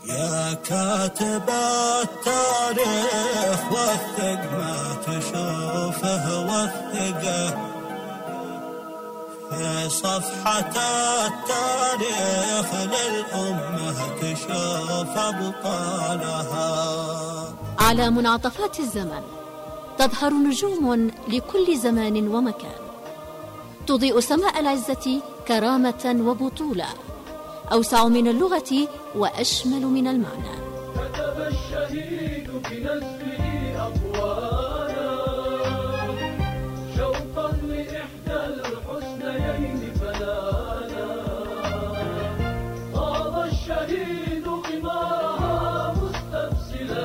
يا كاتب التاريخ وثق ما تشوفه وثقه في صفحة التاريخ للأمة كشوف أبطالها. على منعطفات الزمن تظهر نجوم لكل زمان ومكان، تضيء سماء العزة كرامة وبطولة، أوسع من اللغة وأشمل من المعنى. كتب الشهيد بنسبه أقوالا شوقا لإحدى الحسنيين فلالا، طاب الشهيد غمارها مستبسلا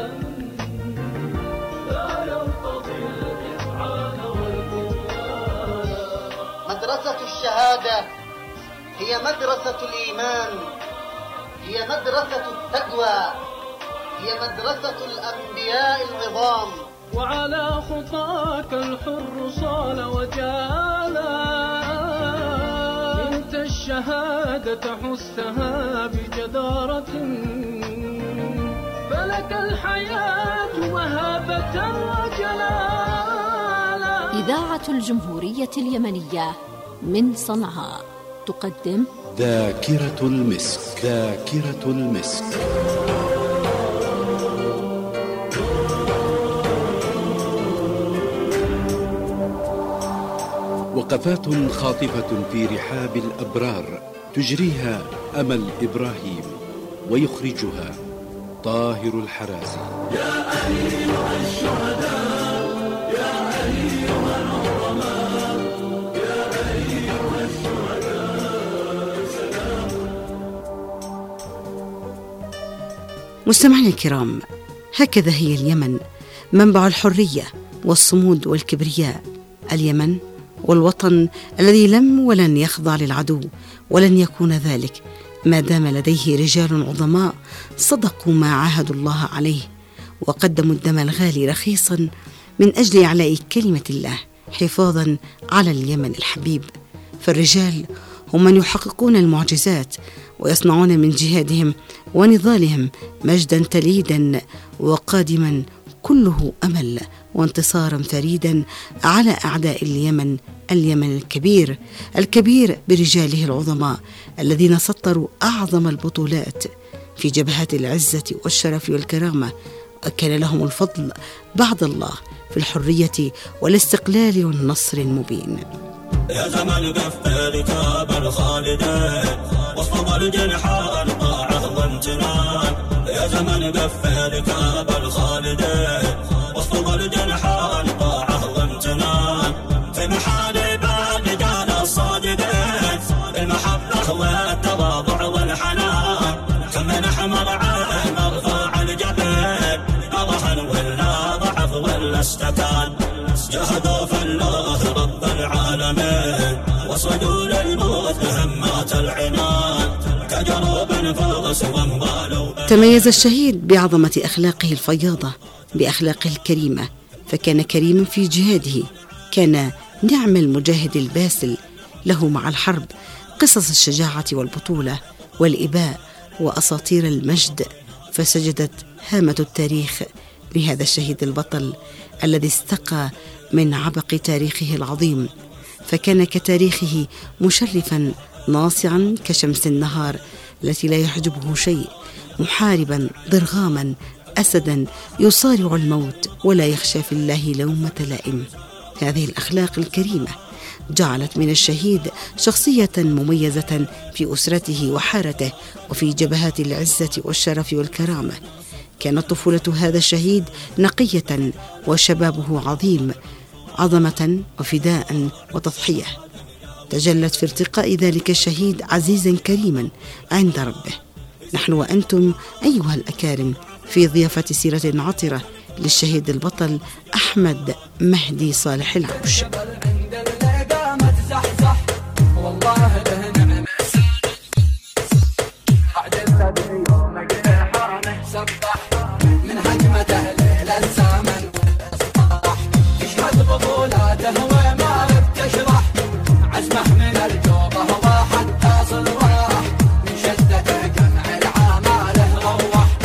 لا يرتضي الإفعال والبطلان. مدرسة الشهادة هي مدرسة الإيمان، هي مدرسة التقوى، هي مدرسة الأنبياء العظام. وعلى خطاك الحر صال وجالا، انت الشهادة حستها بجدارة، فلك الحياة وهابة وجلالا. إذاعة الجمهورية اليمنية من صنعاء تقدم ذاكرة المسك. ذاكرة المسك. وقفات خاطفة في رحاب الأبرار تجريها أمل إبراهيم ويخرجها طاهر الحرازي. يا أيها الشهداء، يا أيها العظماء، يا أيها الشهداء سلام. مستمعينا الكرام، هكذا هي اليمن، منبع الحرية والصمود والكبرياء. اليمن والوطن الذي لم ولن يخضع للعدو، ولن يكون ذلك ما دام لديه رجال عظماء صدقوا ما عاهدوا الله عليه، وقدموا الدم الغالي رخيصا من أجل إعلاء كلمة الله حفاظا على اليمن الحبيب. فالرجال هم من يحققون المعجزات ويصنعون من جهادهم ونضالهم مجدا تليدا وقادما كله أمل وانتصارا فريدا على أعداء اليمن. اليمن الكبير، الكبير برجاله العظماء الذين سطروا أعظم البطولات في جبهات العزة والشرف والكرامة، وكان لهم الفضل بعد الله في الحرية والاستقلال والنصر المبين. يا زمن قف ركاب الخالدين وسط الجنحان طاعة وامتنان. يا زمن قف ركاب الخالدين وسط الجنحان طاعة وامتنان. في محارب الرجال الصادقين المحبة والتواضع والحنان. كم من أحمر عين مرفوع الجبين أضحى ولا ضعف ولا استكان. جهدوا في الله رب العالمين وصدوا للموت بهمات العنان. كجروب فرس وانبالوا. تميز الشهيد بعظمة أخلاقه الفياضة، بأخلاقه الكريمة، فكان كريما في جهاده، كان نعم المجاهد الباسل. له مع الحرب قصص الشجاعة والبطولة والإباء وأساطير المجد، فسجدت هامة التاريخ لهذا الشهيد البطل الذي استقى من عبق تاريخه العظيم، فكان كتاريخه مشرفا ناصعا كشمس النهار التي لا يحجبه شيء، محاربا ضرغاما أسدا يصارع الموت ولا يخشى في الله لومة لائم. هذه الأخلاق الكريمة جعلت من الشهيد شخصية مميزة في أسرته وحارته وفي جبهات العزة والشرف والكرامة. كانت طفولة هذا الشهيد نقية وشبابه عظيم، عظمة وفداء وتضحية تجلت في ارتقاء ذلك الشهيد عزيزا كريما عند ربه. نحن وأنتم أيها الأكارم في ضيافة سيرة عطرة للشهيد البطل أحمد مهدي صالح العوش. من هجمته ليل الزمن يشهد بطولاته وما بتشرح عزمه من الجوبه وحتى صلوح من شدة جمع العماله روح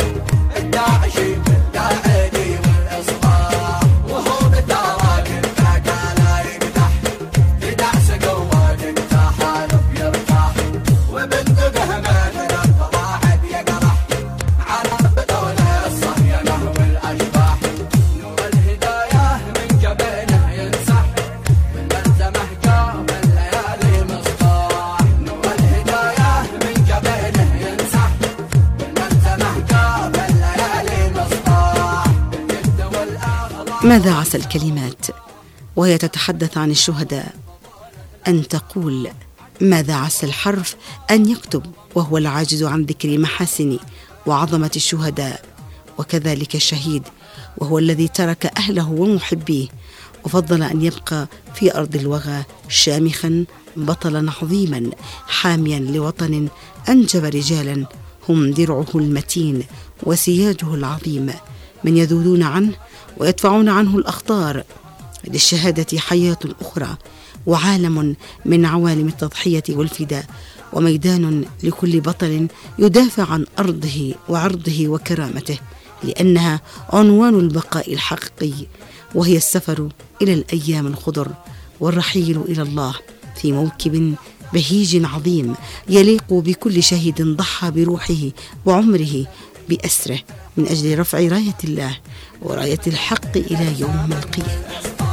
ماذا عسى الكلمات وهي تتحدث عن الشهداء أن تقول؟ ماذا عسى الحرف أن يكتب وهو العاجز عن ذكر محاسن وعظمة الشهداء؟ وكذلك الشهيد وهو الذي ترك أهله ومحبيه وفضل أن يبقى في أرض الوغى شامخا بطلا عظيما حاميا لوطن أنجب رجالا هم درعه المتين وسياجه العظيم من يذودون عنه ويدفعون عنه الأخطار. للشهادة حياة أخرى وعالم من عوالم التضحية والفداء وميدان لكل بطل يدافع عن أرضه وعرضه وكرامته، لأنها عنوان البقاء الحقيقي، وهي السفر إلى الأيام الخضر والرحيل إلى الله في موكب بهيج عظيم يليق بكل شهيد ضحى بروحه وعمره بأسره من أجل رفع راية الله وراية الحق إلى يوم القيامة.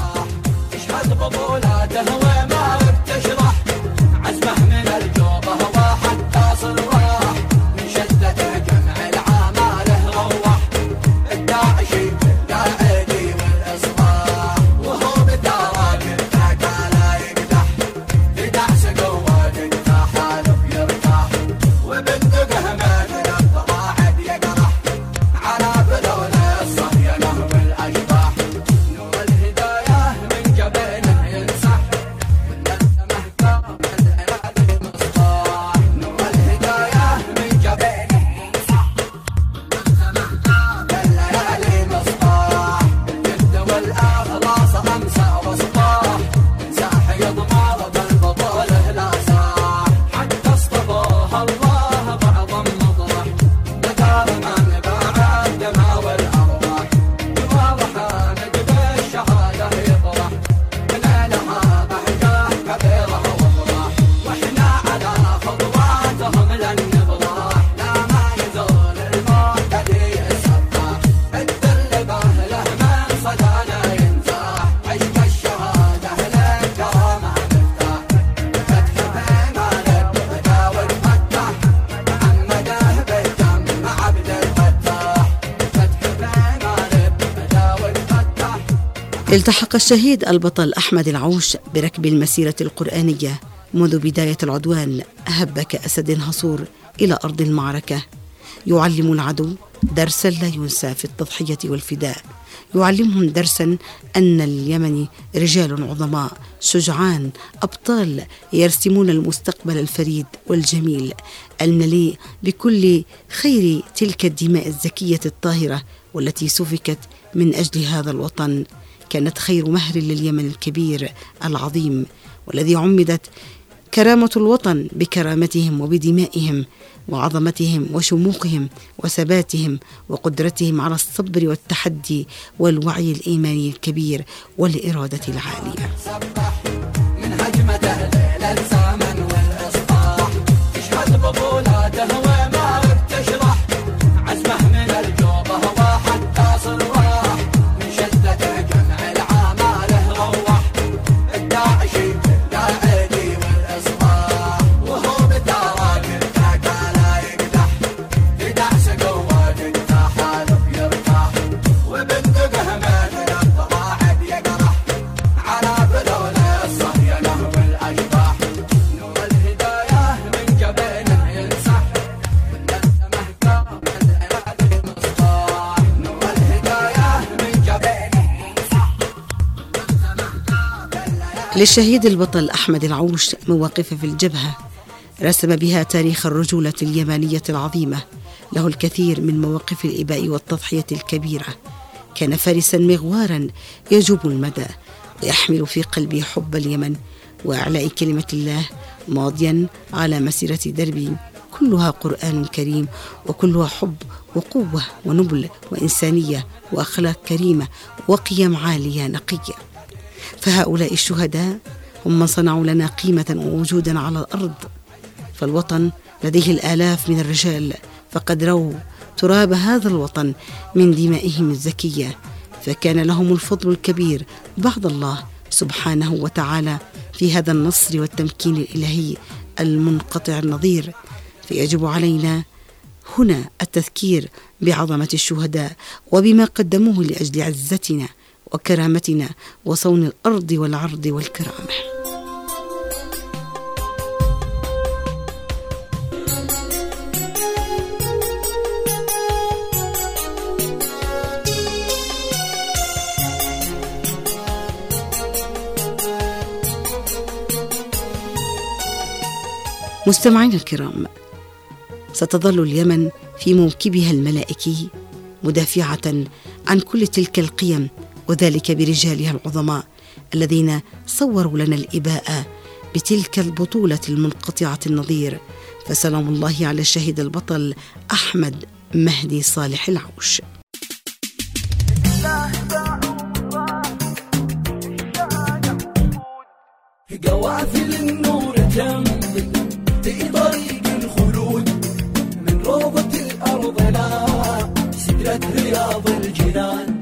اشهد بطولاته وما بتشرح عزمه من الجوبه وحتى صلوح من شدة جمع العماله روح الداعشي الداعي والإصلاح وهو بالدراجل قال يقدح في دعس قوة حالف يرتاح وبندقه من الضراعب يقرح على بلون الصهينة والأشباح نور الهداية من جبينه ينسح والنسمه كامل العلي مصباح نور الهداية من جبينه ينسح والنسمه كامل العلي مصباح الجد والإخلاص أمسى وصباح ساح يضمر بالبطوله لا ساح حتى اصطفاها الله بعظم مطرح ذكر من باع الدماء والأرواح واضح نجد الشهادة يطرح من لها بهجة كبيرة وافراح واحنا على خطواتهم لن نبرح لا ما يزول المعتدي السفاح الدل باهله من صدانا ينزاح عشق الشهادة للكرامة مفتاح فتح بيمان البدا والفتح محمده بالدم عبد الفتاح فتح بيمان البدا والفتح. التحق الشهيد البطل أحمد العوش بركب المسيرة القرآنية منذ بداية العدوان هب كأسد هصور إلى أرض المعركة، يعلم العدو درسا لا ينسى في التضحية والفداء، يعلمهم درسا أن اليمن رجال عظماء شجعان أبطال يرسمون المستقبل الفريد والجميل المليء بكل خير تلك الدماء الزكية الطاهرة والتي سفكت من أجل هذا الوطن. كانت خير مهر لليمن الكبير العظيم والذي عمدت كرامة الوطن بكرامتهم وبدمائهم وعظمتهم وشموخهم وثباتهم وقدرتهم على الصبر والتحدي والوعي الإيماني الكبير والإرادة العالية. سبح من هجمته ليل الزمن والإصلاح تشهد بطولاته وما بتشرح عزمه من الجوبه وحتى صلوح من شدة جمع العماله روح الداعشي الداعي والإصلاح وهو بالدراجل قال يقدح في دعس قوة حالف يرتاح وبندقه من الضراعب يقرح على بلون الصهينة والأشباح نور الهداية من جبينه ينسح والنسمه كامل العلي مصباح نور الهداية من جبينه ينسح والنسمه كامل. للشهيد البطل أحمد العوش مواقف في الجبهة رسم بها تاريخ الرجولة اليمانية العظيمة، له الكثير من مواقف الإباء والتضحية الكبيرة. كان فارسا مغوارا يجوب المدى ويحمل في قلبه حب اليمن وإعلاء كلمة الله، ماضيا على مسيرة درب كلها قرآن كريم وكلها حب وقوة ونبل وإنسانية وأخلاق كريمة وقيم عالية نقية. فهؤلاء الشهداء هم من صنعوا لنا قيمة ووجودا على الأرض، فالوطن لديه الآلاف من الرجال فقد رووا تراب هذا الوطن من دمائهم الزكية، فكان لهم الفضل الكبير بعد الله سبحانه وتعالى في هذا النصر والتمكين الإلهي المنقطع النظير. فيجب علينا هنا التذكير بعظمة الشهداء وبما قدموه لأجل عزتنا وكرامتنا وصون الأرض والعرض والكرامة. مستمعين الكرام، ستظل اليمن في موكبها الملائكي مدافعة عن كل تلك القيم، وذلك برجالها العظماء الذين صوروا لنا الإباء بتلك البطولة المنقطعة النظير. فسلام الله على الشهيد البطل أحمد مهدي صالح العوش. قوافل النور تمضي في طريق الخلود من روضة الأرض لا سدرة رياض الجنان.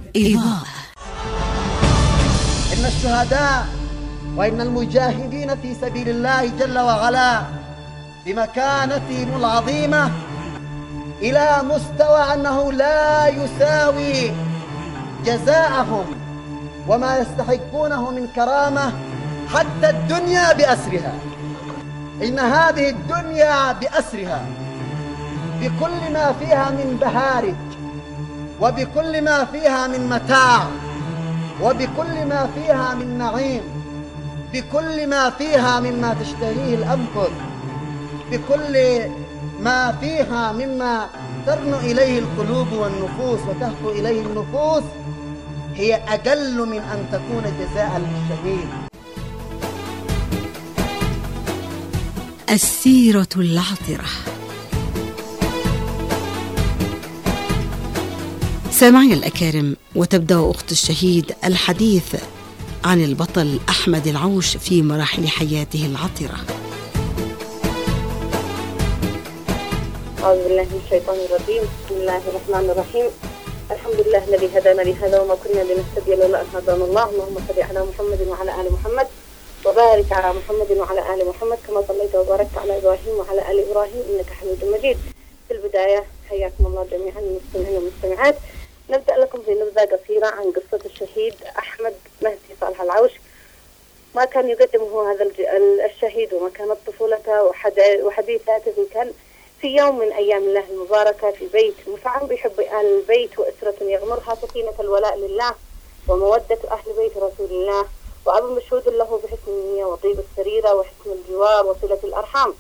إن الشهداء وإن المجاهدين في سبيل الله جل وعلا بمكانتهم العظيمة إلى مستوى أنه لا يساوي جزاءهم وما يستحقونه من كرامة حتى الدنيا بأسرها. إن هذه الدنيا بأسرها بكل ما فيها من بهارج وبكل ما فيها من متاع وبكل ما فيها من نعيم، بكل ما فيها مما تشتهيه الأنفس، بكل ما فيها مما ترن إليه القلوب والنفوس وتهفو إليه النفوس، هي أقل من أن تكون جزاء للشهيد. السيرة العطرة. سامعي الأكارم، وتبدأ أخت الشهيد الحديث عن البطل أحمد العوش في مراحل حياته العطرة. أعوذ بالله من الشيطان الرجيم. بسم الله الرحمن الرحيم. الحمد لله الذي هدانا لهذا وما كنا لنهتدي لولا أن هدانا الله. اللهم صل على محمد وعلى آل محمد وبارك على محمد وعلى آل محمد كما صليت وباركت على إبراهيم وعلى آل إبراهيم إنك حميد مجيد. في البداية حياكم الله جميعا المستمعين والمستمعات. نبدأ لكم بنبذة قصيرة عن قصة الشهيد أحمد مهدي صالح العوش. ما كان يقدمه هذا الشهيد وما كانت طفولته وحديثاته كان في يوم من أيام الله المباركة في بيت مفعم بحب أهل البيت وأسرة يغمرها سكينة الولاء لله ومودة أهل بيت رسول الله، وأب مشهود له بحسن النية وطيب السريرة وحسن الجوار وصلة الأرحام.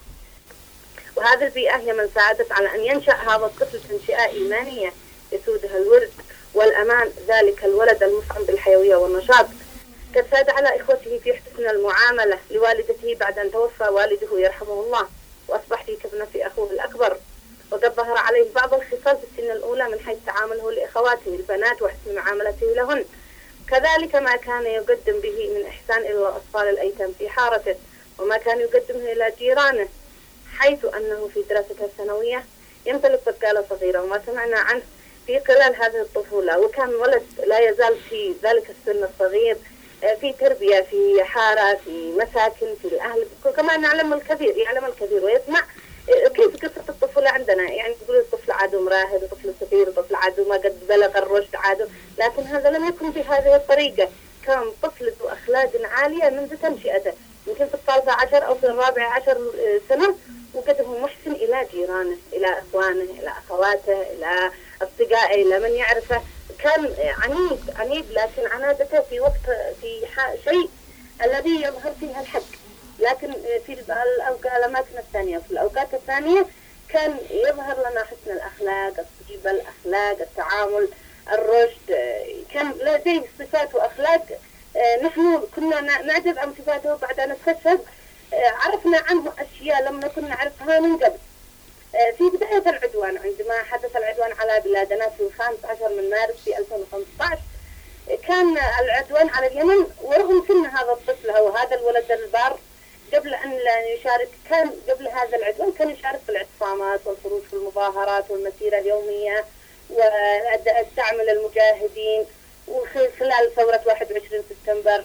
وهذه البيئة هي من ساعدت على أن ينشأ هذا الطفل تنشئة إيمانية يسودها الورد والأمان، ذلك الولد المفعم بالحيوية والنشاط. قد ساد على إخوته في حسن المعاملة لوالدته بعد أن توفى والده يرحمه الله، وأصبح في كابنة أخوه الأكبر. وقد ظهر عليه بعض الخصال في السن الأولى من حيث تعامله لإخواته البنات وحسن معاملته لهن، كذلك ما كان يقدم به من إحسان إلى الأطفال الأيتام في حارته، وما كان يقدمه إلى جيرانه، حيث أنه في دراسته الثانوية يمتلك بقالة صغيرة وما سمعنا عنه في خلال هذه الطفولة. وكان ولد لا يزال في ذلك السن الصغير في تربية، في حارة، في مساكن، في الأهل، كما يعلم الكثير ويسمع كيف قصة الطفولة عندنا. يعني يقولوا الطفل عادو مراهق، طفل صغير، طفل عادو ما قد بلغ الرشد عادو، لكن هذا لم يكن بهذه الطريقة. كان طفل ذو أخلاق عالية منذ تنشئته، يمكن في 13 أو في 14 سنة، وقد هو محسن إلى جيرانه، إلى إخوانه، إلى أخواته، إلى أصدقائه، إلى من يعرفه. كان عنيد لكن عنادته في وقت في شيء الذي يظهر فيها الحق، لكن في الأماكن الثانية، في الأوقات الثانية كان يظهر لنا حسن الأخلاق، الطيبة، الأخلاق، التعامل، الرشد. كان لديه صفات وأخلاق نحن كنا نعجب عن صفاته بعد أن اكتشف عرفنا عنه أشياء لم نكن نعرفها من قبل. في بداية العدوان، عندما حدث العدوان على بلادنا في 15 من مارس في 2015، كان العدوان على اليمن، ورغم سن هذا الطفل أو هذا الولد البار قبل أن يشارك، كان قبل هذا العدوان كان يشارك في الاعتصامات والخروج في المظاهرات والمسيرة اليومية والدعم للمجاهدين. وخلال ثورة 21 سبتمبر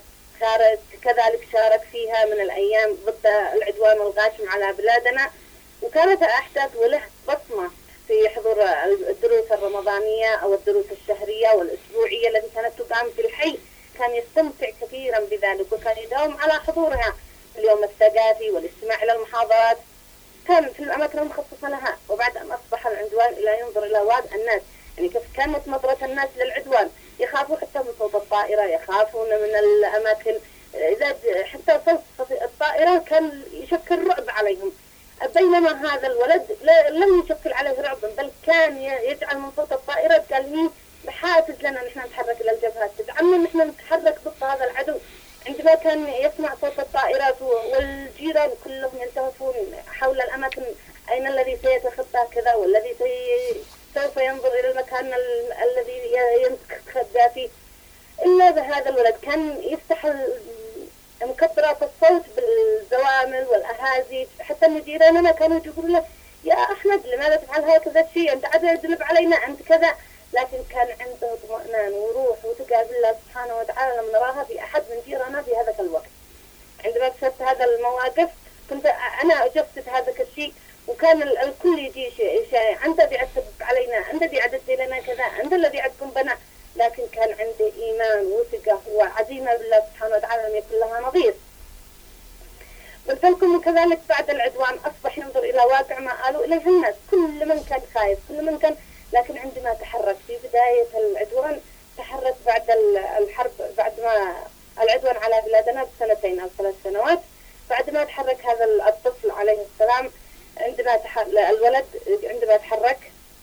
كذلك شارك فيها من الأيام ضد العدوان الغاشم على بلادنا، وكانت أحداث وله بصمة في حضور الدروس الدروس الرمضانية أو الدروس الشهرية والأسبوعية التي كانت تقام في الحي، كان يستمتع كثيرا بذلك، وكان يداوم على حضورها اليوم الثقافي والاستماع إلى المحاضرات، كان في الأماكن المخصصة لها. وبعد أن أصبح العدوان إلى ينظر إلى وعد الناس، يعني كيف كانت نظرة الناس للعدوان، يخافوا حتى من صوت الطائرة، يخافون من الأماكن، إذا حتى صوت الطائرة كان يشكل رعب عليهم، بينما هذا الولد لم يشكل عليه رعبا، بل كان يجعل من صوت الطائرة قال لي بحافز لنا نحن نتحرك إلى الجبهات، تدعمنا نحن نتحرك ضد هذا العدو. عندما كان يسمع صوت الطائرات والجيران كلهم يلتهفون حول الأماكن، أين الذي سيتخطى كذا، والذي سوف ينظر إلى المكان الذي ينتخبى فيه، إلا بهذا الولد كان يفتح مكبرات الصوت بالزوامل والأهازي، حتى أن جيراننا كانوا يقولون له يا أحمد لماذا تفعل هكذا شيء، أنت عاد يدلب علينا أنت كذا، لكن كان عنده اطمئنان وروح وتقابل الله سبحانه وتعالى لم نراها في أحد من جيراننا في هذا الوقت. عندما كسبت هذا المواقف كنت أنا أجسد هذا الشيء، وكان الكل يجي شيء أنت الذي عدت علينا، أنت الذي عدت لنا كذا، أنت الذي عدكم بنا، لكن كان عنده إيمان وثقة وعزيمة بالله سبحانه وتعالى لم يكن لها نظير. قلت لكم كذلك بعد العدوان أصبح ينظر إلى واقع ما قالوا إليه الناس، كل من كان خايف، كل من كان، لكن عندما تحرك في بداية العدوان، تحرك بعد الحرب، بعد ما العدوان على بلادنا بسنتين أو 3 سنوات، بعد ما تحرك هذا الطفل عليه السلام، عندما الولد عندما تحرك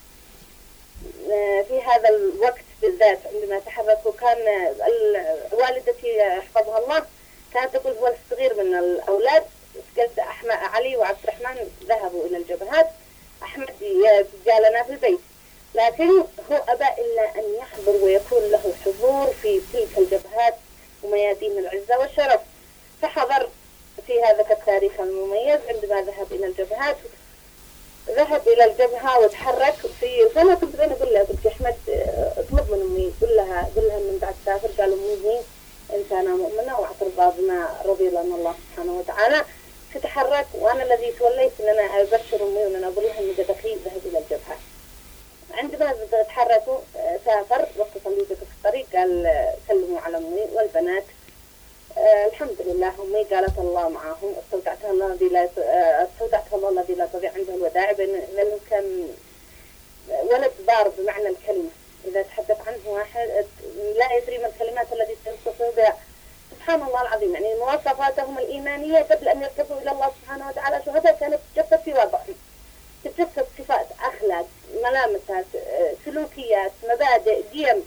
في هذا الوقت بالذات، عندما تحرك، وكان والدتي حفظها الله كانت تقول هو الصغير من الأولاد، قلت أحمد علي وعبد الرحمن ذهبوا إلى الجبهات، أحمد جالنا في البيت، لكن هو أبى إلا أن يحضر ويكون له حضور في تلك الجبهات وميادين العزة والشرف، فحضر في هذا التاريخ المميز. عندما ذهب إلى الجبهات، ذهب إلى الجبهة وتحرك فأنا كنت بين أقول له، قلت يا أحمد اطلب من أمي، قل لها من بعد تسافر، قالوا أمي إنسانة مؤمنة واعترض بما رضي لنا الله سبحانه وتعالى، فتحرك، وأنا الذي توليت أن أنا أبشر أمي وأن أنا أقول لها أن أخي ذهب إلى الجبهة. عندما تحركوا سافر، وقت صليته في الطريق قال سلموا على أمي والبنات، الحمد لله أمي قالت الله معهم، استودعتها الله الذي لا تضيع عنده الودائع، لأنه كان ولد بار بمعنى الكلمة، إذا تحدث عنه واحد لا يدري ما الكلمات التي سيتصف بها، سبحان الله العظيم، يعني مواصفاتهم الإيمانية قبل أن يرتقوا إلى الله سبحانه وتعالى شهداء كانت تتجسد في وضعهم، تتجسد صفات، أخلاق، ملامسات، سلوكيات، مبادئ، قيم.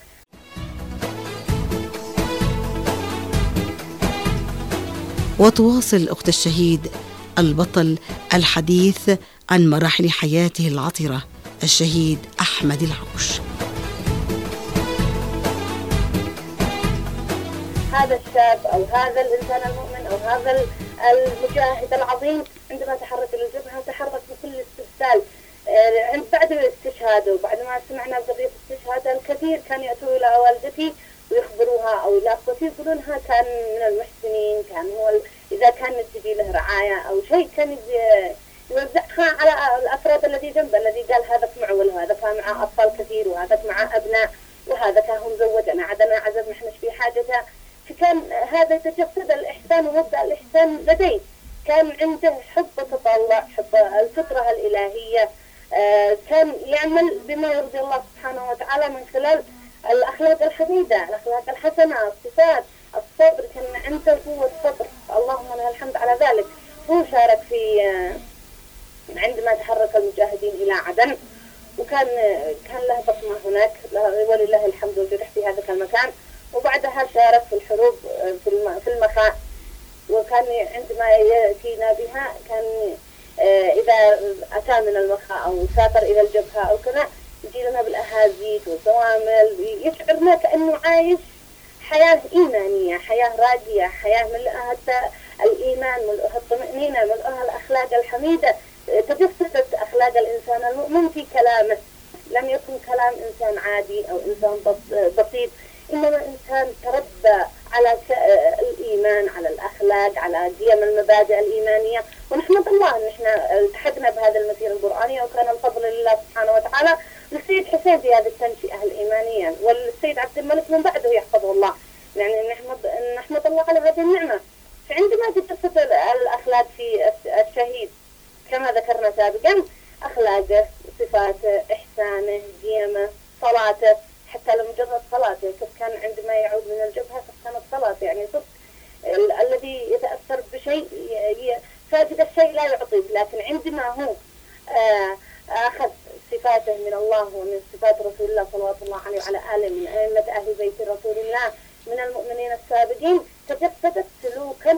وتواصل أخت الشهيد البطل الحديث عن مراحل حياته العطرة الشهيد أحمد العوش. هذا الشاب أو هذا الإنسان المؤمن أو هذا المجاهد العظيم عندما تحرك إلى الجبهة تحرك بكل استفسال. بعد الاستشهاد وبعد ما سمعنا قضية الاستشهاد الكثير كان يأتوا إلى والدتي ويخبروها أو إلى أخوتي يقولونها كان من المحسنين، كان هو إذا كان تجي له رعاية أو شيء كان يوزعها على الأفراد الذي جنبه، الذي قال هذا معول وهذا كان معه أطفال كثير وهذا معه أبناء وهذا كان مزوج، أنا عدنا عزب نحن في حاجته. فكان هذا يتجسد الإحسان ومبدأ الإحسان لديه، كان عنده حب تطلع، حب الفطرة الإلهية، كان يعمل بما يرضي الله سبحانه وتعالى من خلال الأخلاق الحميدة، الأخلاق الحسنة، الصفات، الصبر، كان عنده قوة صبر، اللهم لله الحمد على ذلك. هو شارك في عندما تحرك المجاهدين إلى عدن، وكان له بصمة هناك ولله الحمد وجرح في هذا المكان، وبعدها شارك في الحروب في المخاء، وكان عندما يأتينا بها كان إذا أتى من المخاء أو سافر إلى الجبهة أو كذا يجي لنا بالأهازيج والزوامل، يشعرنا كأنه عايش حياة إيمانية، حياة راقية، حياة ملؤها الإيمان، ملؤها الطمأنينة، ملؤها الأخلاق الحميدة. تجسدت أخلاق الإنسان المؤمن في كلامه، لم يكن كلام إنسان عادي أو إنسان بسيط، إنما إنسان تربى على الإيمان، على الأخلاق، على قيم المبادئ الإيمانية. ونحمد الله أن احنا التحقنا بهذا المسير القرآني، وكان الفضل لله سبحانه وتعالى، للسيد حسين في هذه التنشئة الإيمانية، والسيد عبد الملك من بعده يحفظه الله. يعني نحمد الله على هذه النعمة. فعندما تجسد الأخلاق في الشهيد كما ذكرنا سابقا، أخلاقه، صفاته، إحسانه، قيمه، صلاته، حتى لو مجرد صلاته كيف كان عندما يعود من الجبهة كانت صلاته يعني صدق. الذي يتأثر بشيء فاقد الشيء لا يعطيه، لكن عندما هو أخذ صفاته من الله ومن صفات رسول الله صلوات الله عليه وعلى آله من أئمة أهل بيت رسول الله من المؤمنين السابقين، تجسدت سلوكا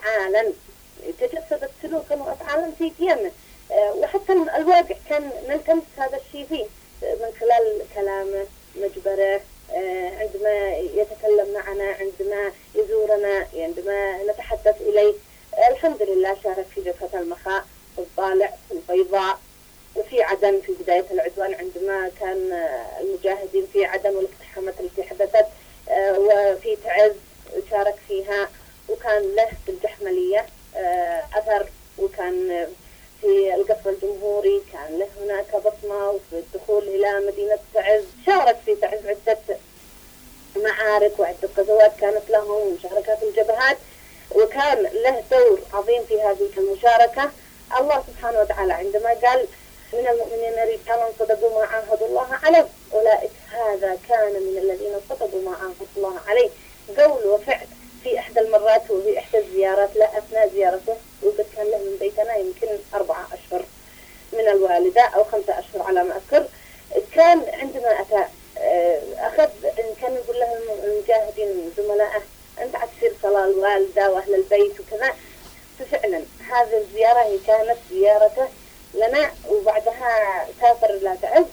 وأفعالا في قيمه. وحتى الواقع كان نلتمس هذا الشيء فيه من خلال كلامه، مجبره، عندما يتكلم معنا، عندما يزورنا، عندما نتحدث إليه. الحمد لله شارك في جبهة المخاء، في الضالع، في البيضاء، وفي عدن في بداية العدوان عندما كان المجاهدين في عدن والاقتحامات التي حدثت، وفي تعز شارك فيها، وكان له بالجحملية أثر، وكان في القصر الجمهوري كان له هناك بصمة، وفي الدخول إلى مدينة تعز شارك في تعز عدة معارك وعدة غزوات كانت لهم مشاركات الجبهات، وكان له دور عظيم في هذه المشاركة. الله سبحانه وتعالى عندما قال من المؤمنين رجالا صدقوا ما عاهدوا الله عليه، أولئك هذا كان من الذين صدقوا ما عاهدوا الله عليه، قول وفعل. في إحدى المرات وفي إحدى الزيارات لا أثناء زيارته وقد كان له من بيتنا يمكن 4 أشهر من الوالدة أو 5 أشهر على ما أذكر. كان عندما أتى أخذ كان يقول له المجاهدين زملائه أنت عتسير صلاة الوالدة وأهل البيت وكذا. ففعلا هذه الزيارة هي كانت زيارته لنا، وبعدها سافر إلى تعز،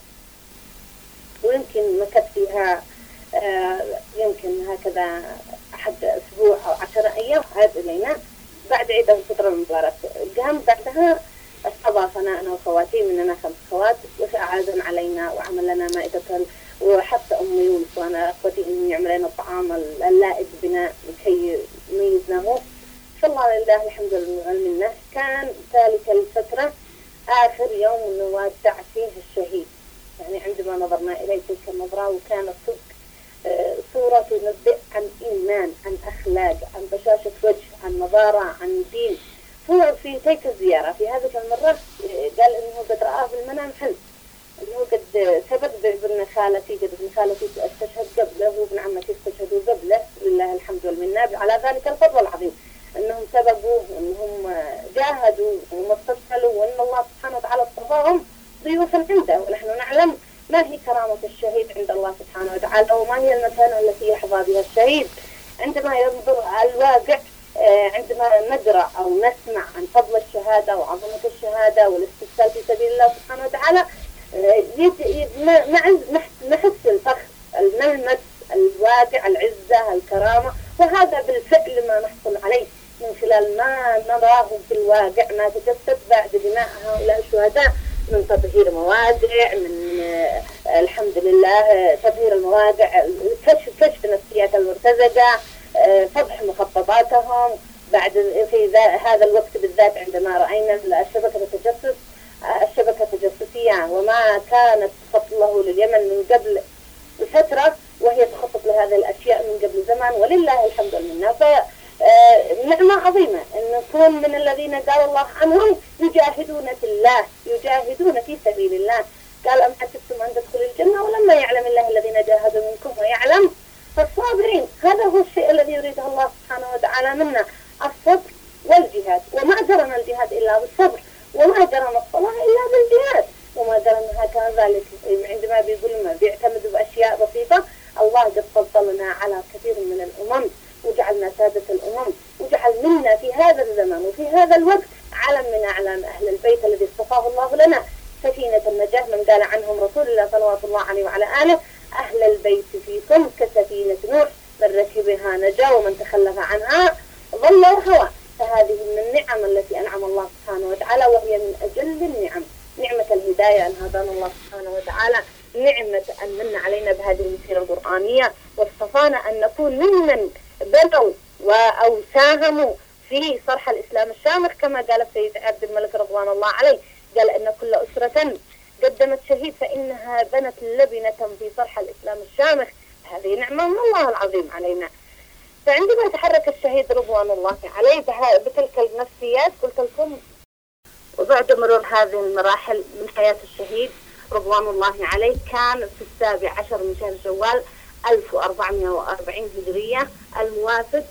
ويمكن مكث فيها يمكن هكذا 1 أسبوع أو 10 أيام، عاد إلينا بعد عيد الفطر المبارك. قام بعدها استضافنا أنا وخواتي، مننا 5 خوات، وأعازم علينا وعمل لنا مائدة، وحتى أمي يونس وأنا أخوتي إنهم يعملين الطعام اللائق بنا لكي يميزناه. فالله لله الحمد لله منه. كان ذلك الفترة آخر يوم نودع فيه الشهيد، يعني عندما نظرنا إليه تلك النظرة وكانت صدق صورة تنبئ عن إيمان، عن أخلاق، عن بشاشة وجه، عن نظارة، عن دين. هو في تلك الزيارة في هذه المرة قال إنه قد رآه بالمنام حلم، إنه قد سبق بابن خالتي، قد ابن خالتي استشهد قبله وابن عمتي استشهدوا قبله، لله الحمد والمنة على ذلك الفضل العظيم، أنهم سبقوه وأنهم جاهدوا وهم استشهدوا، وأن الله سبحانه وتعالى اصطفاهم ضيوفا عنده. ونحن نعلم ما هي كرامة الشهيد عند الله سبحانه وتعالى، وما هي المكانة التي يحظى بها الشهيد. عندما ينظر الواقع، عندما نقرأ أو نسمع عن فضل الشهادة وعظمة الشهادة والاستسلام في سبيل الله سبحانه وتعالى، نحس الفخر، الملمس، الواقع، العزة، الكرامة. وهذا بالفعل ما نحصل عليه من خلال ما نراه في الواقع، ما تجسد بعد بناء هؤلاء الشهداء من تطهير مواقع، من الحمد لله تطهير المواقع، كشف نفسيات المرتزقة، فضح مخططاتهم. بعد في هذا الوقت بالذات عندما رأينا الشبكة التجسسية وما كانت تخطط له لليمن من قبل فترة، وهي تخطط لهذه الأشياء من قبل زمان، ولله الحمد لله. فنعمة عظيمة أن نكون من الذين قال الله عنهم يجاهدون في الله، يجاهدون في سبيل الله. قال أم حسبتم أن تدخلوا الجنة ولما يعلم الله الذين جاهدوا منكم ويعلم فالصابرين. هذا هو الشيء الذي يريده الله سبحانه وتعالى منا، الصبر والجهاد. وما جرنا الجهاد إلا بالصبر، وما جرنا الصلاة إلا بالجهاد، وما جرنا هكذا ذلك. عندما بيقول ما بيعتمدوا بأشياء بسيطة، الله قد فضلنا على كثير من الأمم وجعلنا سادة الأمم، وجعل منا في هذا الزمان وفي هذا الوقت علم من أعلام أهل البيت الذي اصطفاه الله لنا، سفينة النجاة. من قال عنهم رسول الله صلوات الله عليه وعلى آله أهل البيت فيكم كسفينة نوح، من ركبها نجا ومن تخلف عنها ضل وهوى. فهذه من النعم التي أنعم الله سبحانه وتعالى، وهي من أجل النعم، نعمة الهداية أن هدانا الله سبحانه وتعالى، نعمة أن من علينا بهذه المسيرة القرآنية، واصطفانا أن نكون ممن بنوا أو ساهموا في صرح الإسلام الشامخ. كما قال السيد عبد الملك رضوان الله عليه، قال أن كل أسرة قدمت شهيد فإنها بنت لبنة في صرح الإسلام الشامخ. هذه نعمة من الله العظيم علينا. فعندما تحرك الشهيد رضوان الله عليه بتلك النفسيات قلت لكم، وبعد مرور هذه المراحل من حياة الشهيد رضوان الله عليه كان في 17 من شهر شوال 1440 هجرية الموافق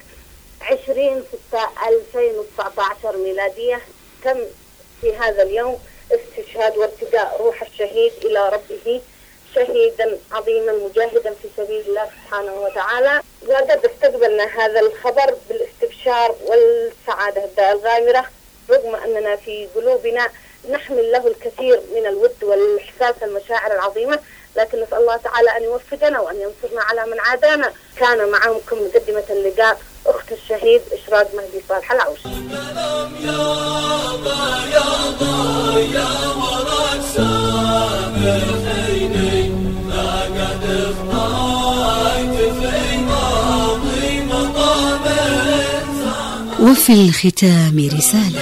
20/6/2019 ميلادية، تم في هذا اليوم استشهاد وارتقاء روح الشهيد إلى ربه شهيدا عظيما مجاهدا في سبيل الله سبحانه وتعالى. وقد استقبلنا هذا الخبر بالاستبشار والسعادة الغامرة، رغم أننا في قلوبنا نحمل له الكثير من الود والإحساس المشاعر العظيمة، لكن نسأل الله تعالى أن يوفقنا وأن ينصرنا على من عادانا. كان معكم مقدمة اللقاء أخت الشهيد إشراق مهدي صالح العوش. وفي الختام رسالة.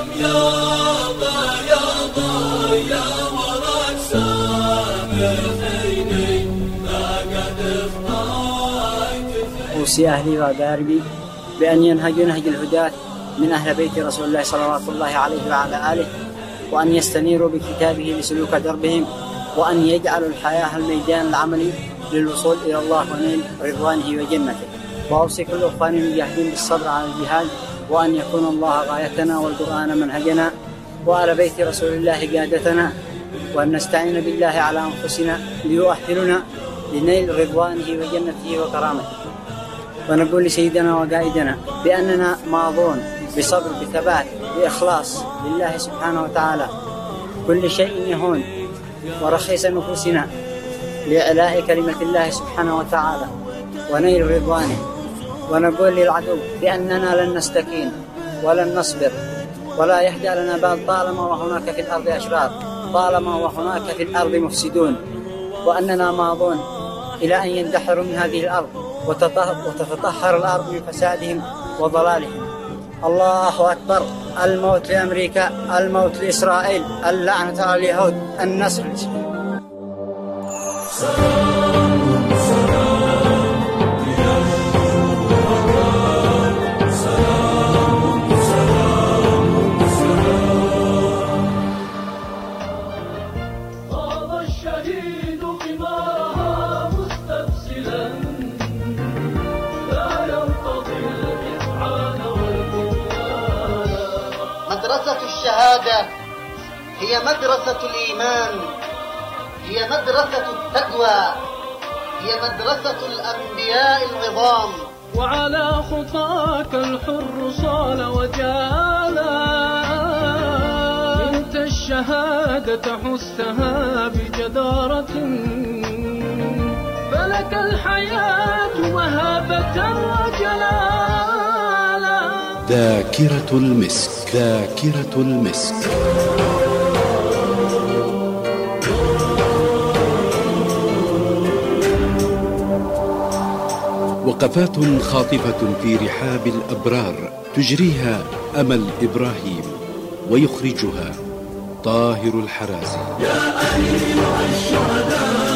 أوصي أهلي وأقاربي بأن ينهجوا نهج الهداة من أهل بيت رسول الله صلوات الله عليه وعلى آله، وأن يستنيروا بكتابه لسلوك دربهم، وأن يجعلوا الحياة الميدان العملي للوصول إلى الله ونيل رضوانه وجنته. وأوصي كل أخواني المجاهدين بالصبر على الجهاد، وأن يكون الله غايتنا والقرآن منهجنا وآل بيت رسول الله قادتنا، وأن نستعين بالله على أنفسنا ليؤهلنا لنيل رضوانه وجنته وكرامته. ونقول لسيدنا وقائدنا بأننا ماضون بصبر بثبات بإخلاص لله سبحانه وتعالى، كل شيء يهون ورخيص نفوسنا لإعلاء كلمة الله سبحانه وتعالى ونيل رضوانه. ونقول للعدو بأننا لن نستكين ولن نصبر ولا يهدى لنا بال طالما وهناك في الأرض أشرار، طالما وهناك في الأرض مفسدون، وأننا ماضون إلى أن يندحروا من هذه الأرض وتتطهر الأرض من فسادهم وضلالهم. الله أكبر. الموت لأمريكا، الموت لإسرائيل، اللعنة على اليهود، النصر للإسلام. مدرسة الشهادة هي مدرسة الإيمان، هي مدرسة التقوى، هي مدرسة الأنبياء العظام. وعلى خطاك الحر صال وجالا، انت الشهادة حستها بجدارة، فلك الحياة مهابة وجلالا. ذاكرة المسك، ذاكرة المسك. وقفات خاطفة في رحاب الأبرار تجريها أمل إبراهيم ويخرجها طاهر الحرازي. يا أيها الشهداء